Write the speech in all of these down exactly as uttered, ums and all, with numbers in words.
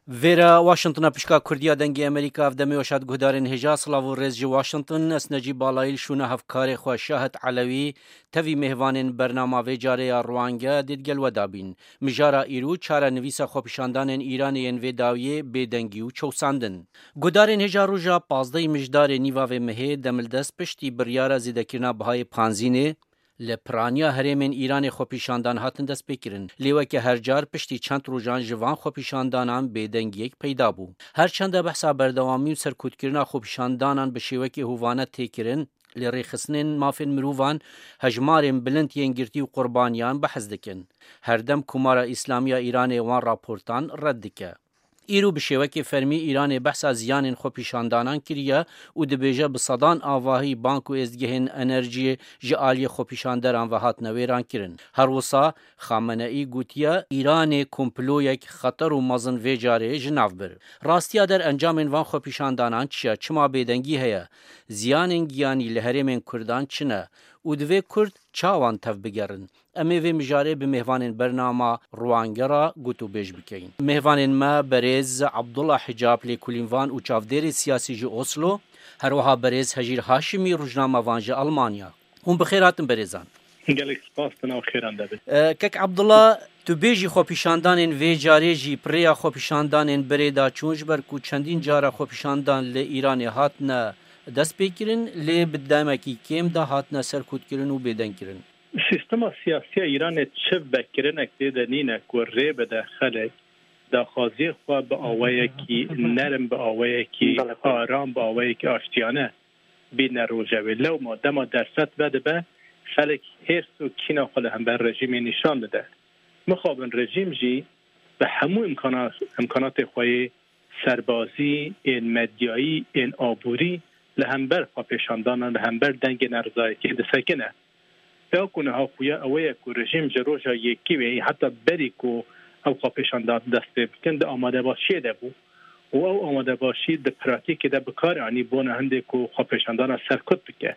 Vera Washington'a pişka Kurdiya dengê Amerîka ev demê weşat guhdarên hêja Silav û Rêz ji Washington esnecî balayî şûna hevkarê xwe Şahet Elewî tevî mêhvanên bernama vê carê ya Rwange dê digel we dabîn. Mijara îro çarenivîsa xwepîşandanên Îranê yên vê dawiyê bêdengî û çewsandin. Guhdarên hêja roja pazdeyî mijdarê nîva vê mehê demildest piştî biryara zêdekirina bihayê Panzînê li piraniya herêmên Îranê xwepîşandan hatin destpêkirin. Lêweke hercar piştî çend rojan ji van xwepîşandanan bêdengiyek peyda bû. Herçende behsa berdewamî û serkûtkirina xwepîşandanan bi şêwekê hûvane têkirin, li rêxistinên mafên mirovan hejmarên bilind yên girtî û qurbaniyan behez dikin. Herdem Komara İslamiya Îranê wan raportan red dike. îro bi şêwekê fermî Îranê behsa ziyanên xwepîşandanan kiriye û dibêje bi sedan avahî bank û êzgehên enerjiyê ji aliyê xwepîşanderan ve hatine wêran kirin. Her wisa Xameneî gotiye Îranê komployek xeter û mezin vê carê ji nav bir. Rastiya der encamên van xwepîşandanan çi ye? Çima bêdengî heye? Ziyanên giyanî li herêmên Kurdan çi ne? û divê Kurd çawan tev bigerin? Em ê vê mijarê bi mêhvanên bernama Rwange ra got û bêj bikeyin. Mêhvanên me berêz Abdullah Hicab lêkolînvan û çavdêrê siyasî ji Oslo, her wiha berêz Hejîr Haşimî rojnamevan ji Almanya. Hûn bi xêr hatin berêzan. Gelek spas nav xêran debê. Kek Abdullah, tu bêjî xwepîşandanên vê carê jî pirêya xwepîşandanên berê da çûn ji ber ku çendîn cara xwepîşandan li Îranê hatine destpêkirin, lê bi demekî kêm de hatine serkûtkirin û bêdengkirin. Sistema siyasiya Îranê çi vekirinek tê de nîne ku rê bide xelek daxwaziyê xwe bi awayekî nerim bi awayekî aram bi awayekî aştiyane bîne rojevê. Lewma dema derset vedibe xelek hêrs û kîna xwe li hember rejîmê nîşan dide. Mixabin rejîm jî bi hemû imkanatê xwe serbazî, ên medyayî, ên aborî li hember xwepêşandanan li hember dengên erzayekî disekine. Ya ku niha xuya ew ye ku rejîm ji roja yekî wê heta berî ku ew xwepêşandan dest pê bikin di amadebaşiyê de bû û ew amadebaşî di pratikê de bikar anî bona hindê ku xwepêşandana serkut bike.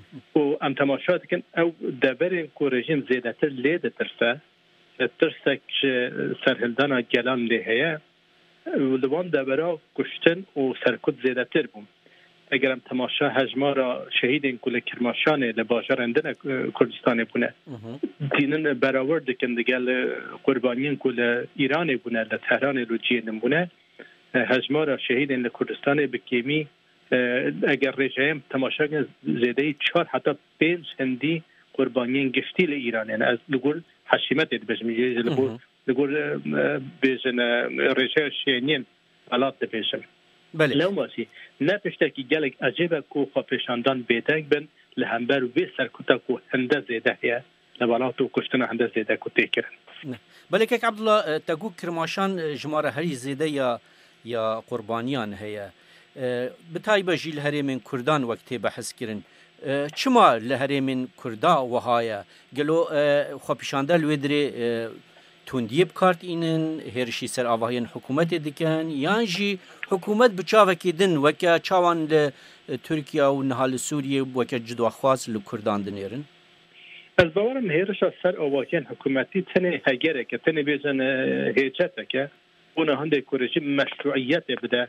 û em temaşa dikin ew deverên ku rejîm zêdetir lê ditirse, tirsek ji serhildana gelan lê heye, li wan devera kuştin û serkut zêdetir bûn. Eger em temaşa hejmara şehîdên ku li Kirmaşanê li bajarên din Kurdistanê bûne, dînin berawer dikin digel qurbaniyên ku li Îranê bûne, li Tehranê û ciyê din bûne, hejmara şehîdên li Kurdistanê bi kêmî eger rêjeyem temaşa kirin zêdeyî çar heta pênc hindî qurbaniyên giftî li Îranê. Ez li gor heşîmetê dibêjim, li gor li gor bêjin rêjeya şêniyên welat dibêjim. Lewmasî ne piştekî gelek ecêbe ku xwepêşandan bêdeng bin li hember vê serkuta ku hinde zêde heye li welat û kuştina hinde zêde ku têkirin. Belê kek Abdullah, te got Kirmaşan ji me re herî zêde ya ya qurbaniyan heye. Bi taybet jî li herêmên Kurdan wek tê behs kirin. Çima li herêmên Kurda wiha ye? Gelo xwepîşande li wê dirê tundiyê bikartînin, hêrişî ser avahiyên hikûmetê dikin, yan jî hikûmet bi çavekê din weke çawan li Tirkiye û niha li Sûriyê weke cidwaxwaz li Kurdan dinêrin? Ez bawerim hêrişa ser avahiyên hikûmetî tenê hegereke, tenê bêjin hêceteke, bûna hindê ku rejîm meşruiyetê bide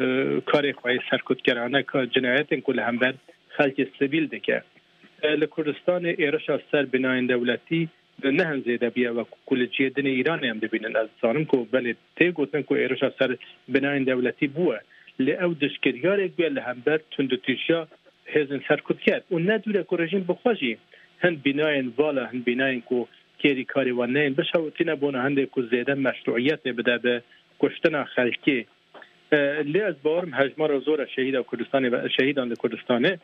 karê xwe serkûtgerane cinayetên ku li hember xelkê sivîl dike. Li Kurdistanê êrişa ser binayên dewletî nehin zêde biye ve ku li ciyê dinê Îranê em dibînin. Ez zanim ku belê tê gotin ku êrişa ser binayên dewletî bûye. Lê ew dişkiryarek bûye li hember tundutîjiya hêzên serkûtger. û ne dûre ku rejîm bixwe jî hin binayên vala, hin binayên ku kêrî karê wan neyên bişewitîne bona hindê ku zêde meşruiyetê bide bi kuştina xelkê. Lê ez bawerim hejmara zor e şehîda Kurdistanê ve şehîdan li Kurdistanê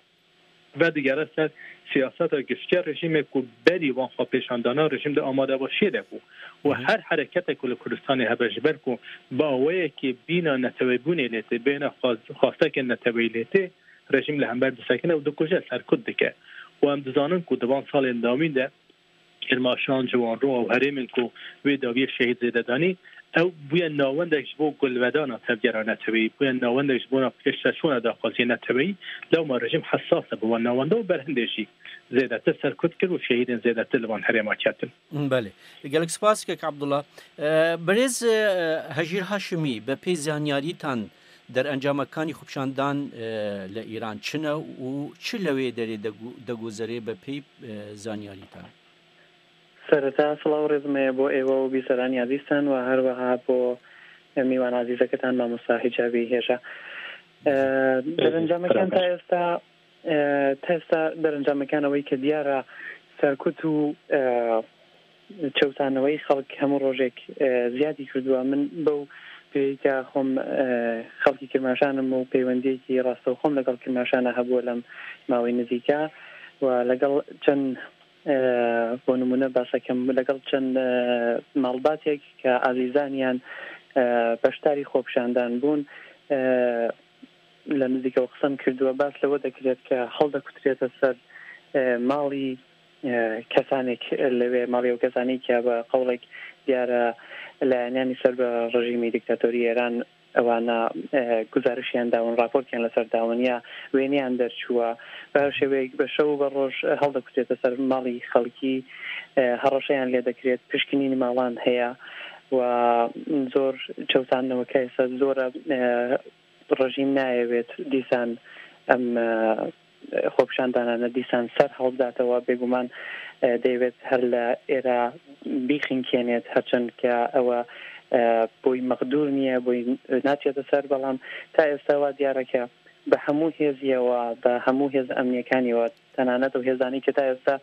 ve digere ser siyaseta giştya rejîmê ku berî wan xwepêşandana rejîm de amadebaşiyê de bû û her hereketek ku li Kurdistanê hebe ji ber ku bi awayekî bîna netewebûnê lê tê bêhna xwastekên neteweyî lê tê rejîm li hember disekine û dikuje serkut dike. û em dizanin ku di van salên dawîn de Kirmaşan, Ciwanro û herêmên ku wê dawiyê şehîd zêdedanî او بوی ناوندش بو گلودانا تبجرانه تبی بوی ناوندش بونا پیشتشونه دا قضیه تبی لو ما رژیم حساسه بو ناونده و برهندشی زیادت سرکوت کرد و شهیدین زیادت لبان حرما کردن. بله. گلک سپاس که عبدالله برز هجیر هاشمی به پی زانیاری تان در انجامکانی خوبشاندان ل ایران چنه و چه لوی داری دگوزری به پی زانیاری تان؟ سرتا سلاو رزمه بو ایوا و بیسرانی عزیزتان و هر وها بو میوان عزیزکتان مامۆستا حیجابی هێژە دەرەنجامەکان تا ئێستا تا ئێستا دەرەنجامەکانەوەی کە دیارە سەرکوت و چەوتانەوەی خەڵک هەموو ڕۆژێک زیادی کردووە. من بەو پێیکە خۆم خەڵکی کرماشانم و پەیوەندیەکی ڕاستەوخۆم لەگەڵ کرماشانە هەبووە لەم ماوەی نزیکە و لەگەڵ چەند بۆ نمونە باسەکەم لەگەڵ چەند ماڵباتێک کە ئازیزانیان بەشداری خۆپیشاندان بوون لە نزیکەوە قسەم کردووە. باس لەوە دەکرێت کە هەڵدەکوترێتە سەر ماڵی کەسانێک لەوێ ماڵی و کەسانی کە بە قەوڵێک دیارە لایەنانی سەر بە ڕژیمی دیکتاتۆری ئێران ئەوانە گزارشیان داون راپۆرتیان لەسەر داون یا وێنیان دەرچووە بە شێوەیەک بە شەو بە ڕۆژ هەڵدەکوترێتە سەر ماڵی خەڵکی هەڕەشەیان لێ دەکرێت پشکنینی ماڵان هەیە و زۆر چەوتانەوەکە ئێستا زۆرە ڕژیم نایەوێت دیسان ئەم خۆپیشاندانانە دیسان سەر هەڵداتەوە بێگومان دەیەوێت هەر لە ئێرە بیخینکێنێت هەرچەند کە ئەوە بۆی مەقدور نییە بۆی ناچێتە سەر بەڵام تا ئێستاوا دیارەکە بە هەموو هێزیەوە بە هەموو هێز ئەمنیەکانیەوە تەنانەت و هێزانی کە تا ئێستا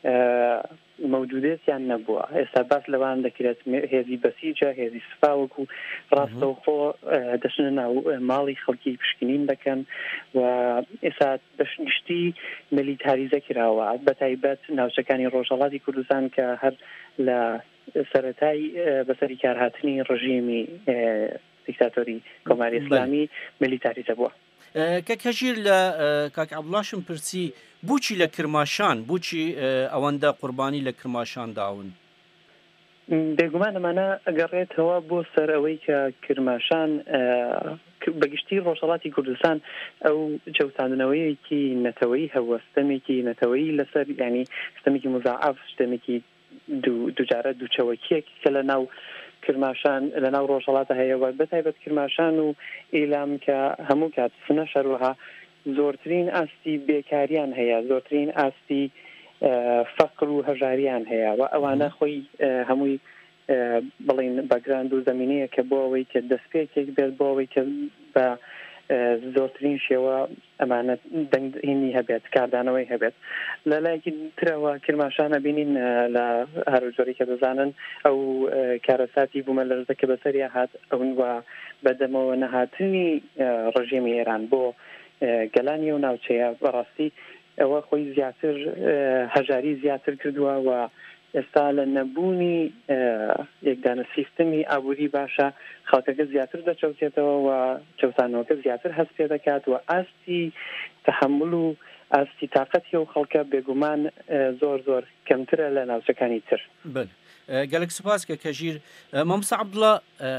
مەوجودێتیان نەبووە ئێستا باس لەوان دەکرێت هێزی بەسیجە هێزی سوپاوەک و ڕاستەوخۆ دەچنە ناو ماڵی خەڵکی پشکنین دەکەن و ئێستا بەشتی ملیتاریزە کراوە بەتایبەت ناوچەکانی ڕۆژهەڵاتی کوردستان کە هەر لە سەرەتای بەسەری کارهاتنی ڕژیمی دیکتاتۆری کۆماری ئیسلامی ملیتاریزە بووە. کە کەژیر لە کاک عەبدوڵاشم پرسی بوچی لە کرماشان بوچی ئەوەندە قوربانی لە کرماشان داون؟ بێگومان ئەمانە ئەگەڕێتەوە بۆ سەر ئەوەی کە کرماشان بەگشتی ڕۆژهەڵاتی کوردستان ئەو جەوتاندنەوەیەکی نەتەوەیی هەبووە ستەمێکی نەتەوەیی لەسەر ینی ستەمێکی مزاعەف ستەمێکی دووجارە دووچەوەکیەک کە لە ناو کرماشان لە ناو ڕۆژهەڵاتە هەیەوە بەتایبەت کرماشان و ئیلام کە هەموو کات سنە شەروەها زۆرترین ئاستی بێکاریان هەیە زۆرترین ئاستی فەقر و هەژاریان هەیە و ئەوانە خۆی هەمووی بڵین بەگراند و زەمینەیە کە بۆ ئەوەی کە دەستپێکێک بێت بۆ ئەوەی کە بە زۆرترین شێوە ئەمانە دەنگهێنی هەبێت کاردانەوەی هەبێت. لە لایەکی ترەوە کرماشانە بینین لە هەروجۆری کە دەزانن ئەو کارەساتی بوومە لەرزە کە بەسەریا هات ئەون وە بەدەمەوە نەهاتنی ڕژیمی ئێران بۆ گەلانی و ناوچەیە بەڕاستی ئەوە خۆی زیاتر هەژاری زیاتر کردووە و ئێستا لە نەبوونی یەکدانە سیستەمی ئابووری باشە خەڵکەکە زیاتر دەچەوتێتەوە و چەوتانەوەکە زیاتر هەست پێ دەکات و ئاستی تەحمل و ئاستی تااقەتی و خەڵکە بێگومان زۆر زۆر کەمترە لە ناوچەکانی تر. گەلک سوپاس کە کەژیر مامۆستا عەبدوڵڵا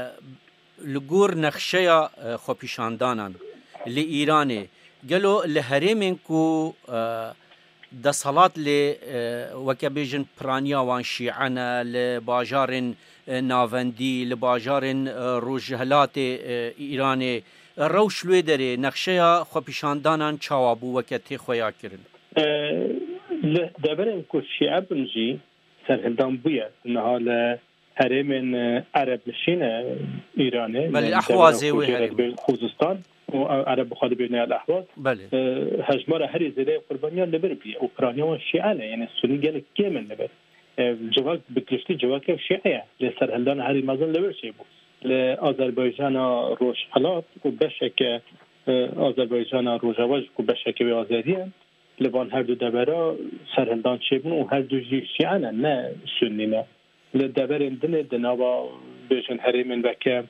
لە گۆڕ نەخشەیە خۆپیشاندانان لە ئیرانێ گەلۆ لە هەرێمێن و دەسەڵات لێ وەکە بێژن پرانیاوان شیعەنە لە باژارên ناڤەندی لە باژارên ڕۆژهەلاتێ ئیرانێ ڕەوش لێ دەرێ نەخشەیە خۆپیشاندانان چاوا بوو وەکە تێ خۆیا کردن دەبەرێن کو شیعە بنجی سەرهەڵدان بووە نەها لە هەرێمên عەرەب نشینە ئیرانێ ئەحوازێ خوزستان عرب بخواد بينها الأحواز هجمارة هري زي قربانيان لبر بيه وبرانيان شيعانة يعني السني قالك كامل لبر جواك بكلشتي جواك شيعية لسر هلدان هري مازن لبر شيبو لأذربيجان روش حلات وبشك أذربيجان روجواج وبشك بأزاديان لبان هردو دبرا سر هلدان شيبون وهردو جي شيعانة نا سنينا لدبر اندن دنابا بيجن هري من بكام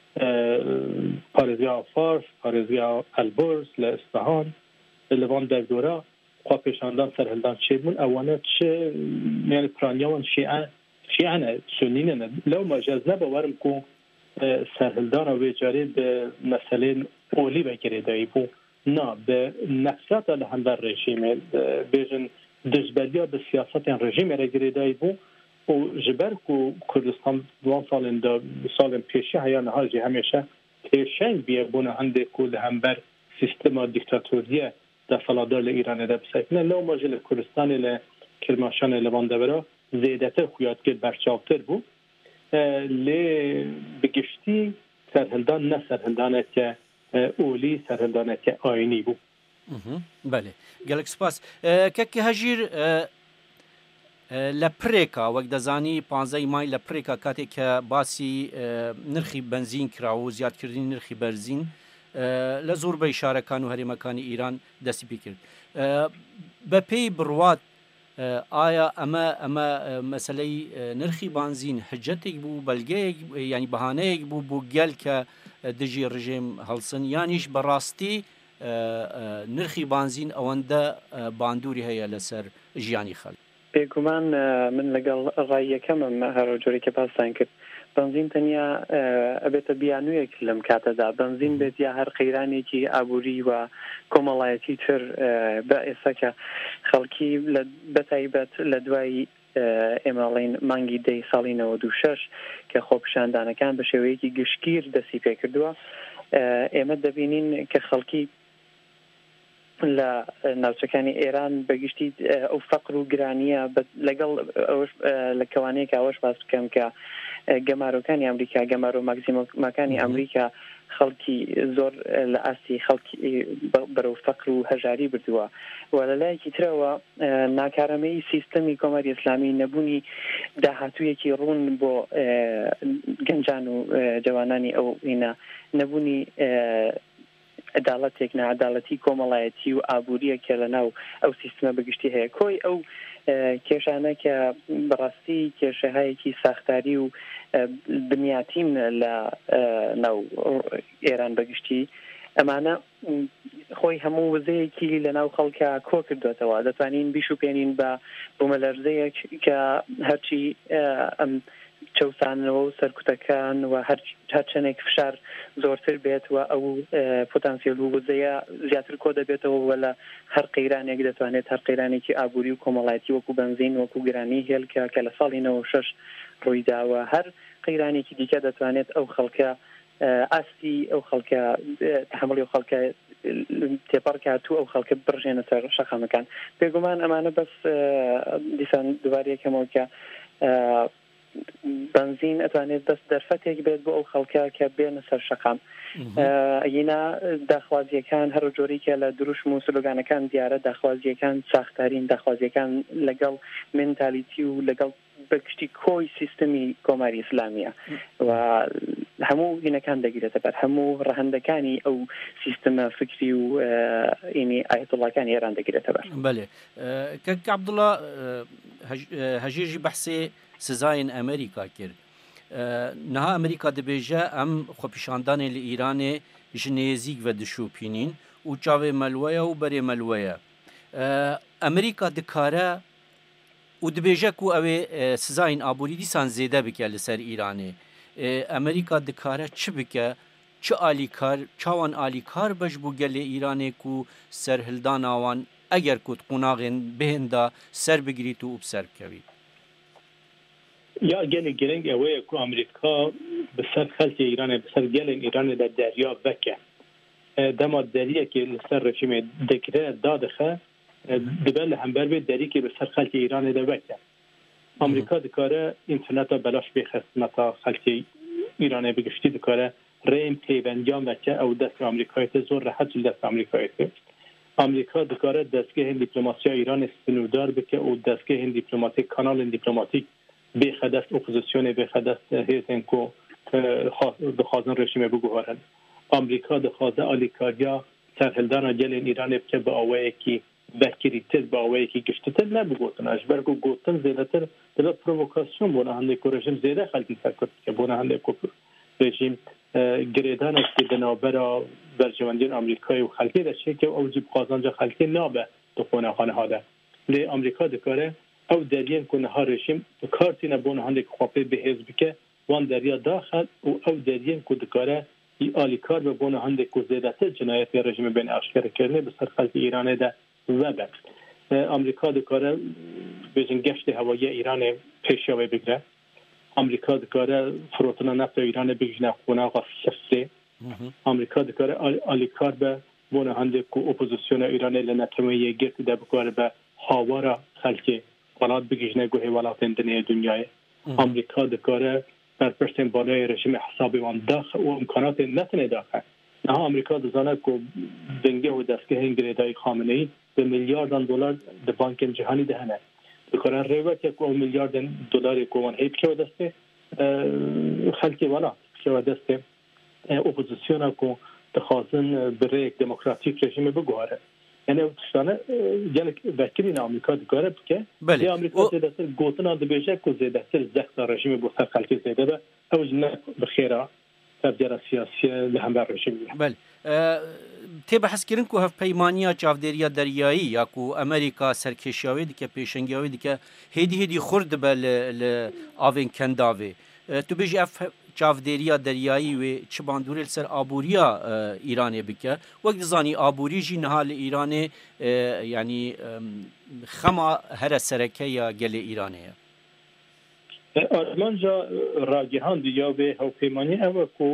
پارێزگا فارس پارێزگا ئەلبرز لە ئیسفەهان لەوان دەردۆرە خوا پێشاندان سەرهەڵدان چێبوون ئەوانە چ یعنی پرانیاوان شیعە شیعەنە سنینە لەو مەجاز نەبە وەرم کو سرهلدان و جاری به مسئله اولی بگیره دایی بو نه به نفسات لهندر رژیم بیشن دزبالیا به سیاست رژیم را گیره دایی بو و جبر کو کردستان دوان سالن دا سالن پیشی هیا نهاجی همیشه تیشنگ بیه بونه هنده کو لهمبر سیستم دیکتاتوریه دا فلادار ایران دا بسکنه لو ماجل کردستان ل کرماشان لبان دبرا زیدتر خویاد که برچاوتر بو لی بگشتی سرهلدان نه سرهلدانه که اولی سرهلدانه که آینی بو. بله گلک سپاس که که هجیر لپریکا وقت دزانی پانزده مای لپریکا کاتی که باسی نرخی بنزین کراو زیاد کردین نرخی بنزین لزور به اشاره کانو هری مکانی ایران دستی بی کرد بپی بروات آیا اما اما مسئله نرخی بنزین حجتك بو بلگه یعنی بهانه بو بو گل که دجی رژیم هلسن یعنیش براستی نرخی بنزین اونده باندوری هيا لسر جیانی خل بێگومان من لەگەڵ ڕاییەکەمم هەرو جۆری کە پاسان کرد بنزین تەنیا ئەبێتە بیانوویەک لەم کاتەدا بنزین بێت یا هەر قەیرانێکی ئابووری و کۆمەڵایەتی تر بە ئێستا کە خەڵکی بەتایبەت لە دوای ئێماڵین مانگی دەی ساڵی نەوەد و شەش کە خۆپیشاندانەکان بە شێوەیەکی گشتگیر دەستی پێ کردووە ئێمە دەبینین کە خەڵکی لە ناوچەکانی ئێران بەگشتی ئەو فەقر و گرانیە لەگەڵ لە کەوانەیەک ئەوەش باس بکەم کە گەمارۆکانی ئەمریکا گەمارۆ ماکسیمۆمەکانی ئەمریکا خەڵکی زۆر لە ئاستی خەڵکی بەرەو فەقر و هەژاری بردووە و لەلایەکی ترەوە ناکارەمەی سیستەمی کۆمەری ئیسلامی نەبوونی داهاتوویەکی ڕوون بۆ گەنجان و جوانانی ئەو هینە نەبوونی عدالتێک نەعەداڵەتی کۆمەڵایەتی و ئابووریە کە لەناو ئەو سیستمە بەگشتی هەیە کۆی ئەو کێشانە کە بەڕاستی کێشەهایەکی ساختاری و بنیاتیم لە ناو ئێران بەگشتی ئەمانە خۆی هەموو وزەیەکی لەناو خەڵکە کۆ کردوێتەوە دەتوانین بیش و پێنین بە بوومەلەرزەیەک کە هەرچی ئەم چەوسانەوە و سەرکوتەکان و هەر چەندێک فشار زۆرتر بێت و ئەو پۆتانسیێل و وزەیە زیاتر کۆ دەبێتەوە و لە هەر قەیرانێک دەتوانێت هەر قەیرانێکی ئابووری و کۆمەڵایەتی وەکو بنزین وەکو گرانی هێلکە کە لە ساڵی نەوە شەش ڕوویداوە هەر قەیرانێکی دیکە دەتوانێت ئەو خەڵکە ئاستی ئەو خەڵکە تحملی ئەو خەڵکە تێپەڕکات و ئەو خەڵکە بڕژێنە سەر شەقامەکان بێگومان ئەمانە بەس دیسان دووبارەیەکەمەوە کە بنزین ئەتوانێت دەست دەرفەتێک بێت بۆ ئەو خەڵکە کە بێنە سەر شەقام ئەینا داخوازیەکان هەر جۆرێکە لە دروشم و سلۆگانەکان دیارە داخوازیەکان ساختارین داخوازیەکان لەگەڵ مێنتالیتی و لەگەڵ بەگشتی کۆی سیستەمی کۆماری ئیسلامیە و هەموو هینەکان دەگیرێتە بەر هەموو ڕەهەندەکانی ئەو سیستەمە فکری و ئینی ئایەتوڵڵاکانی ئێران دەگیرێتە بەر بەڵێ کەک عەبدوڵڵا هەژیرژی بەحسێ سزایên ئەمریکا کرد نها ئەمریکا دەبێژە ئەم خۆپیشاندانê li Îranê ji nêzik ve dişûpînîn û çavê melweya û berê melweya ئەمریکا dikare û dibêje ku ew ê sizayên abûrî dîsan zêde bike li ser Îranê ئەمریکا dikare çi bike çi alîkar çawan alîkar be ji bo gelê Îranê ku serhildana wan eger ku qonaxên bihên da ser bigirît û bi ser bikevî یا gelek gelek ew ku Amerîka bi ser xelkê Îranê bi ser gelên Îranê de derya veke dema deriyekê li ser rejimê dikire dadixe dibe li hember vê derîkê bi ser xelkê Îranê de veke Amerîka dikare înterneta belaş bêxestineta xelkê Îranê bigiştî dikare rêm peyvendiyan veke ew dest Amerîkayê te zor rehet li dest Amerîkayê te Amerîka dikare destgehên dîplomasiya Îranê spinûdar bike û destgehên dîplomatîk kanalên dîplomatîk بخدست اپوزیسیون بخدست هیزن کو دخوازن رژیم بگوهرن امریکا دخوازه آلیکاریا سرهلدان گلین ایران بکه با آوه کی بکریتر با آوه کی گشتتر نبگوتن اجبر کو گوتن زیادتر دل پرووکاسیون بونه هنده کو رژیم زیاده خلقی سرکت که بونه هنده کو رژیم گریدان اکی بنابرا برجواندین امریکای و خلقی دشه که او جیب خوازانجا خلقی نابه دخونه خانه هاده لی امریکا دکاره او درین کنه ها رژیم کارتی نبونه هنده که خواپی به حزب که و وان دریا داخل و او دریان کو دکاره آلیکار به بونه هنده کو زیادت جنایت رژیم بین اشکر کرده به سر خلق ایران ده وبر امریکا دکاره بیشتر گشت هوایی ایران پیشاوی بگیره امریکا دکاره فروتنا نفت ایران بگیرن خونه آقا سفته امریکا دکاره آلیکار به بونه هنده کو اپوزیسیون ایران لنتمایی گرد ده بکاره به هاوارا خلق ولات بگیرن گوه ولات اندنی دنیای امریکا دکاره بر پشتن بالای رژیم حسابی وان داخل و امکانات نتنه داخل نه امریکا دزانه که دنگه و دستگاه انگریدای خامنه‌ای به میلیاردان دلار د بانک جهانی دهنه دکاره روایت یک میلیارد دلار کوان هیچ که دسته خلقی ولا که دسته اپوزیسیون کو تخاصن برای یک دموکراتیک رژیم بگواره یعنی اوتشانه یعنی وکیل آمریکا دکاره که بله آمریکا دستر گوتنا دبیجه که زیادتر زخت رژیم بوسر خلقی زیاده به اوج نه بخیره تبدیل سیاسی لهم بر رژیم بله تی بحث کردن که هف پیمانیا چافدریا دریایی یا کو امریکا سرکشیاوی دیگه پیشنگیاوی دیگه هدی هدی خورد به ل آوین کنداوی تو بیش اف چافدریا دریایی و چه باندوری سر آبوریا ایرانی بکه وقت زانی آبوری جی نهال ایرانی یعنی خما هر سرکه یا گل ایرانیه آرمانجا راجحان دیا به هوپیمانی او کو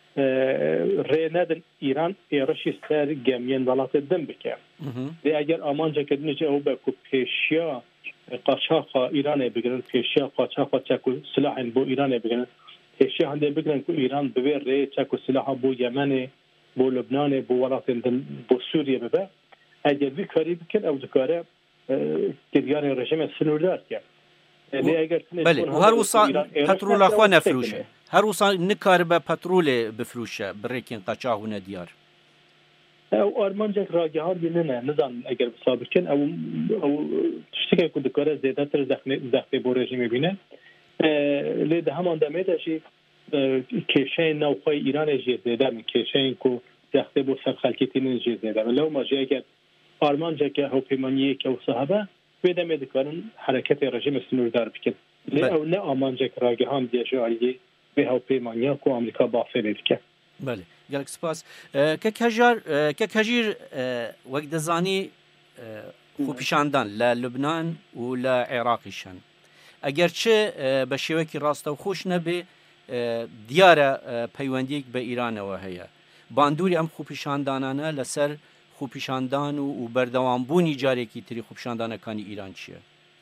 ریندن ایران ایرشی سر گمین ولات دم بکه و اگر آمانجا کدنی جا او به کو پیشیا قاچاق ایران بگیرن پیشیا قاچاق چکو سلاح بو ایران بگیرن پیشیا هنده بگیرن که ایران ببر ری چکو سلاح بو یمن بو لبنان بو ولات دم بو سوریه ببر اگر بی کاری بکن او دکاره کدیان رژیم سنوردار که بله و هر وصا پترول اخوا نفروشه هر وصا نکار به پترول بفروشه برکن قاچاق و ندیار او آرمانجا راجحان بیننه نزان اگر بسابر کن او او تشتکه که دکاره زیده تر زخمی بو رژیم بینه لیده همان دمه داشی کشه نوخواه ایران جید زیده من کشه که زخمی بو سر خلکی تینین جید زیده ولو ماجه اگر آرمانجا که هوپیمانیه که او صحبه ویده میدکارن حرکت رژیم سنوردار بکن لی او نه آمانجا که راگهان دیجا علیه به هوپیمانیا که امریکا بافره بکن بله گلک سپاس که کجار که کجیر وقت زانی خوبشاندن للبنان و لعراقیشان اگرچه به شوکی راسته و خوش نبه دیاره پیوندیک به ایران و هیا باندوری ام خوبشاندانانه لسر خوبشاندان و بردوامبونی جارێکی تری خوبشاندانەکانی ایران چییە؟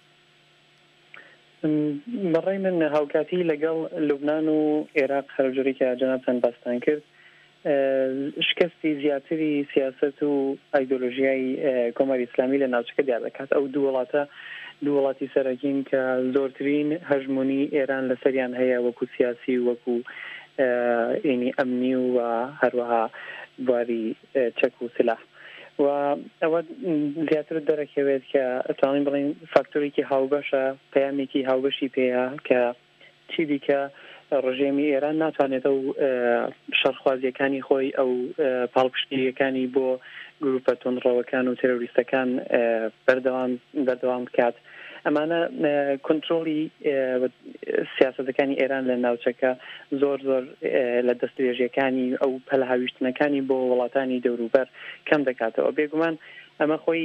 بەڕێی من هاوکاتی لەگەڵ لوبنان و عێراق هەرجۆری کە جەنابتان باستان کرد شکستی زیاتری سیاست و ئایدۆلۆژیای کۆماری ئیسلامی لە ناوچەکە دیار دەکات ئەو دوو وڵاتە دوو وڵاتی سەرەکین کە زۆرترین هەژمونی ئێران لەسەریان هەیە وەکو سیاسی وەکو ئینی ئەمنی و هەروەها بواری چەک و سلاح و ئەوە زیاتر دەرەکەوێت کە ئەتوانین بڵین فاکتۆرێکی هاوبەشە پەیامێکی هاوبەشی پێەیە کە چی دیکە ڕژێمی ئێران ناتوانێتە و شەڕخوازیەکانی خۆی ئەو پاڵپشتیەکانی بۆ گروپە تۆنڕەوەکان و تێرۆریستەکان بەردەوام بەردەوام بکات ئەمانە کۆنتڕۆڵی سیاسەتەکانی ئێران لە ناوچەکە زۆر زۆر لە دەستێژیەکانی ئەو پەلە هاویشتنەکانی بۆ وڵاتانی دەوروبەر کەم دەکاتەوە بێگومان ئەمە خۆی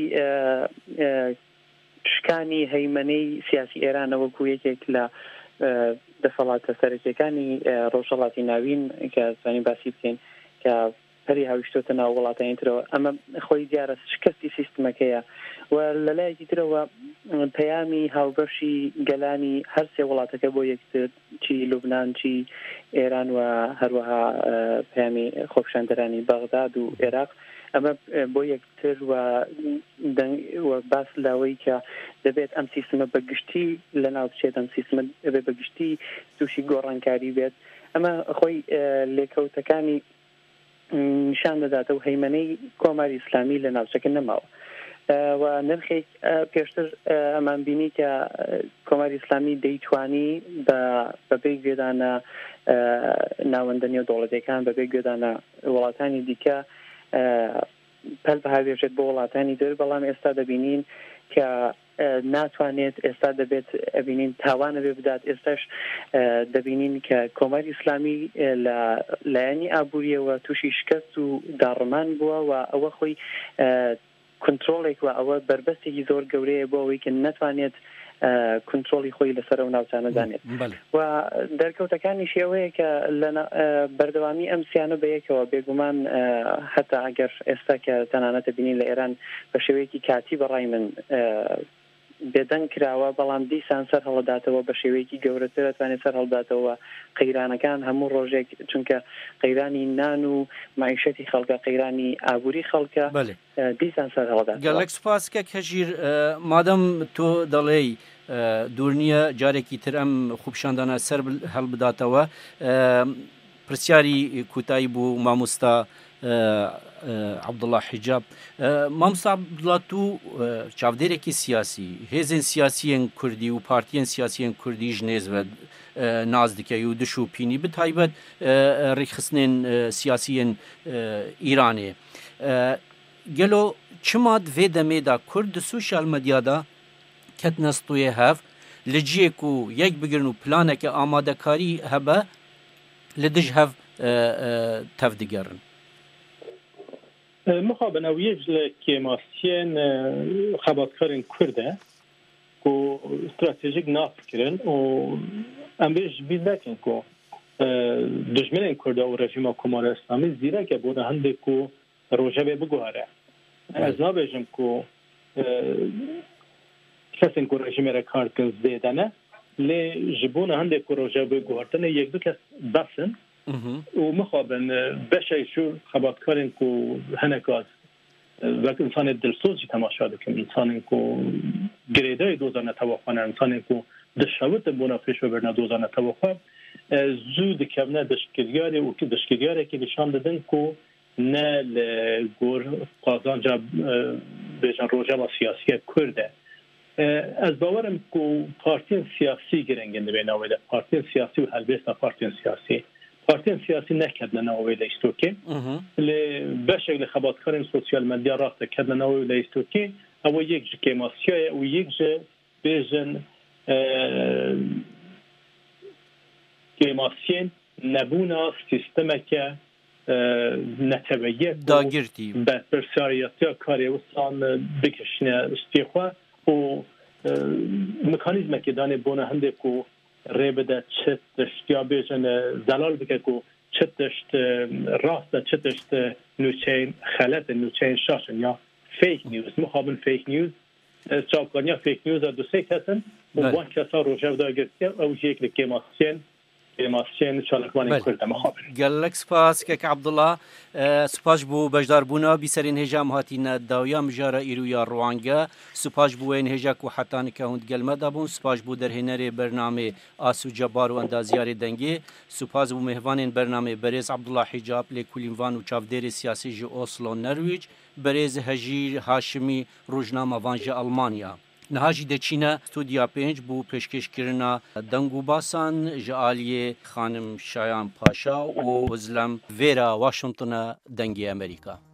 شکانی هەیمەنەی سیاسی ئێرانە وەکو یەکێک لە دەسەڵاتە سەرەکیەکانی ڕۆژهەڵاتی ناوین کە توانین باسی بکەین کە پەری هاویشتۆتە ناو وڵاتانی ترەوە ئەمە خۆی دیارە شکستی سیستمەکەیە و لەلایەکی ترەوە پەیامی هاوبەشی گەلانی هەر سێ وڵاتەکە بۆ یەکتر چی لوبنان چی ئێران و هەروەها پەیامی خۆپیشاندەرانی بەغداد و عێراق ئەمە بۆ یەکتر و باس لاوەی کە دەبێت ئەم سیستمە بەگشتی لە ناو بچێت ئەم سیستمە دەبێت بەگشتی تووشی گۆڕانکاری بێت ئەمە خۆی لێکەوتەکانی نیشان دەداتە و هەیمەنەی کۆماری ئیسلامی لە ناوچەکە نەماوە و نرخێک پێشتر ئەمان بینی کە کۆماری ئیسلامی دەیتوانی بەبێ گوێدانە ناوەندە نێو دەوڵەتیەکان بەبێ گوێدانە وڵاتانی دیکە پەل بەهاوێژێت بۆ وڵاتانی در بەڵام ئێستا دەبینین کە ناتوانێت ئێستا دەبێت ئەبینین تاوانە بێ بدات ئێستاش دەبینین کە کۆماری ئیسلامی لە لایەنی ئابوووریەوە تووشی شکست و داڕمان بووە و ئەوە خۆی کنترۆڵێک و ئەوە بربەستێکی زۆر گەورەیە بۆ ئەوەی کە نەتوانێت کنترۆلی خۆی لەسەر و ناوچانەدانێت و دەرکەوتەکانی شێوەیە کە لە بەردەوامی ئەم سیانە بەیەکەوە بێگومان هەتا ئەگەر ئێستا کە تەنانەتە بینین لە ئێران بە شێوەیەکی کاتی بەڕای من بێدەنگ کراوە بەڵام دیسان سەر هەڵداتەوە بە شێوەیەکی گەورەتر دەتوانێت سەر هەڵداتەوە قەیرانەکان هەموو ڕۆژێک چونکە قەیرانی نان و معیشەتی خەڵکە قەیرانی ئابووری خەڵکە دیسان سەر هەڵدات. گەلێک سوپاسکە کەژیر مادەم تۆ دەڵێی دوور نییە جارێکی تر ئەم خوبشاندانە سەر هەڵبداتەوە پرسیاری کوتایی بوو مامۆستا عەبدوڵڵا حیجاب. مامۆستا عەبدوڵڵا تو چاودێرێکی سیاسی هێزên سیاسiyên کوردی و پارتiyên سیاسiyên کوردی ji nêz ve naz dike û dişûpînî bi taybet rêxistinên siyasiyên Îranê. Gelo çima di vê demê de Kurd di sosyal medyada ketine stûyê hev li ciyê ku yek bigirin û planeke amadekarî hebe li dij hev tev digerin. مخابن او یک کیماسیین خبرکارین کرده کو استراتژیک نافکرین و امروز بیدکن کو دشمنین کرده و رژیم کمار اسلامی زیرا که بوده هنده کو روجه به بگوهره از نابجم کو کسین کو رژیم را کار کن زیدنه لی جبونه هنده کو روجه به گوهرتنه یک دو کس بسن و مخابن بشه شو خبرکارین کو هنکاز وقت انسان دلسوزی تماشا دکم انسانی کو گریده دوزانه توافانه انسانی کو دشاوت منافش و برنا دوزانه توافان زود کمنه دشکریاری و که دشکریاری که نشان دادن کو نه لگور قازانجا بیشان روجه و سیاسی کرده از باورم کو پارتین سیاسی گرنگنده بین آویده پارتین سیاسی و هلبیست پارتین سیاسی پارتین سیاسی نکرد ناوی لیستوکی لی بشه لی خبرکارین سوسیال مدیا راه کرد ناوی لیستوکی او یک کیماسیای او یک بیژن کیماسیین نبونا سیستم که نتویه داگرتی به پرسیاریاتی کاری وسان بکشنه استیخوا و مکانیزم که دانه بونه هنده کو ریبده چه دشت یا بیشن زلال بکه که چه دشت راست چه دشت نوچین خلط نوچین شاشن یا فیک نیوز مخابن فیک نیوز چاپکانیا فیک نیوز دو سه کسن و وان کسا روشف دا گرتی او یک لکیماسیین کیماسیین چالکوانی کرده مخابن گلک سپاس که عبدالله سپاس بو بجدار بونا بیسرین هجام هاتین داویا مجاره ایرویا روانگه سپاس بو این هجا کو حتان که هند گلمه دابون سپاس بو در هنر برنامه آسو جبار و اندازیار دنگی سپاس بو مهوان برنامه برز عبدالله حجاب لکولینوان و چافدیر سیاسی جو اوسلو نرویج برز هجیر هاشمی روزنامه وانج آلمانیا نهاجی دچینه استودیا پنج بو پیشکشکرنا دنگو باسان جالیه خانم شایان پاشا و وزلم ویرا واشنطن دنگی امریکا